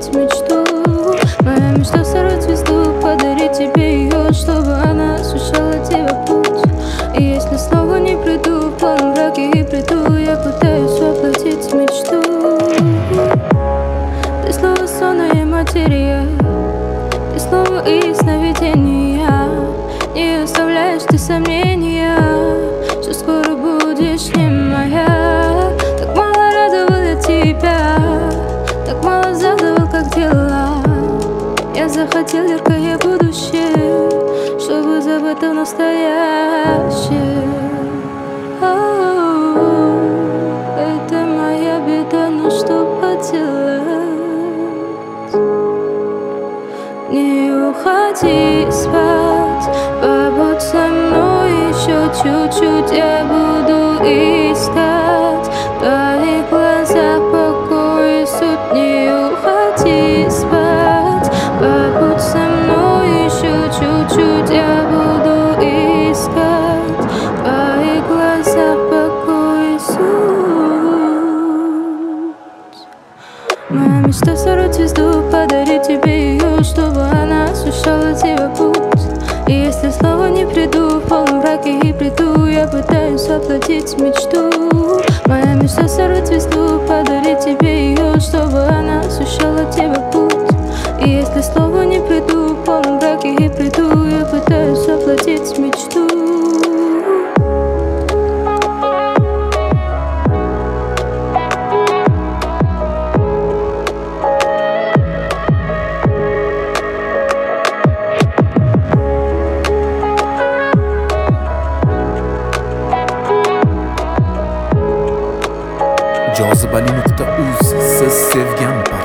воплотить мечту. Моя мечта сорвать звезду, подарить тебе ее, чтобы она освещала тебе путь. И если снова не приду в полном браке и приду, я пытаюсь воплотить мечту. Ты снова сонная материя, ты снова и сновидения. Не оставляешь ты сомнения, что скоро будешь не моя. Так мало радовал я тебя, так мало задавал, как дела. Я захотел яркое будущее, чтобы забыть о настоящем. Это моя беда, но что поделать? Не уходи спать, побудь со мной еще чуть-чуть. Я буду искать в твоих глазах покой и суть. Не уходи спать, побудь со мной еще чуть-чуть. Я буду искать в твоих глазах покой и суть. Моя мечта сорвать звезду, подарить тебе ее, чтобы она освещала тебе путь. И если снова не приду в полном браке и приду, я пытаюсь воплотить мечту. Моя мечта сорвать звезду, подарить тебе ее, чтобы она освещала тебе путь. И если снова не приду в полном браке и приду, я пытаюсь воплотить мечту. Jozibali.uz siz sevgan